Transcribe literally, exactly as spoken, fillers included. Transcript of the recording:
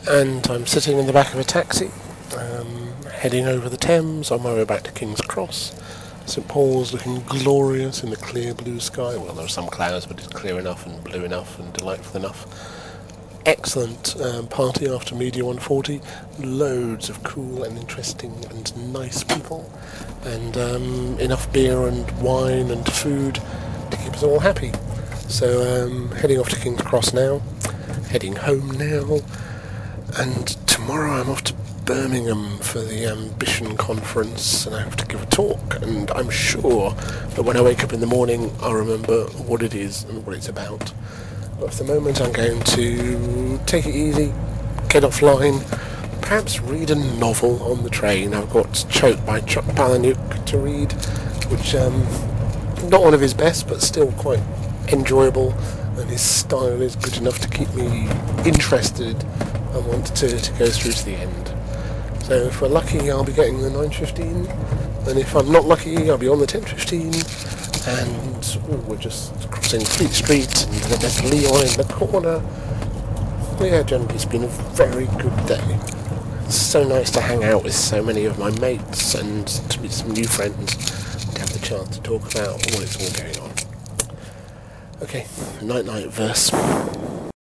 And I'm sitting in the back of a taxi, um, heading over the Thames on my way back to King's Cross. St Paul's looking glorious in the clear blue sky. Well, there are some clouds, but it's clear enough and blue enough and delightful enough. Excellent um, party after Media one forty. Loads of cool and interesting and nice people. And um, enough beer and wine and food to keep us all happy. So um, heading off to King's Cross now. Heading home now. And tomorrow I'm off to Birmingham for the Ambition Conference, and I have to give a talk, and I'm sure that when I wake up in the morning I'll remember what it is and what it's about. But for the moment I'm going to take it easy, get offline, perhaps read a novel on the train. I've got Choked by Chuck Palahniuk to read, which um, not one of his best, but still quite enjoyable, and his style is good enough to keep me interested and want to, to go through to the end. So if we're lucky, I'll be getting the nine fifteen, and if I'm not lucky, I'll be on the ten fifteen, and ooh, we're just crossing Fleet Street, and then there's Leon in the corner. Yeah, generally it's been a very good day. It's so nice to hang out with so many of my mates and to meet some new friends, to have the chance to talk about what it's all going on. Okay, night night verse.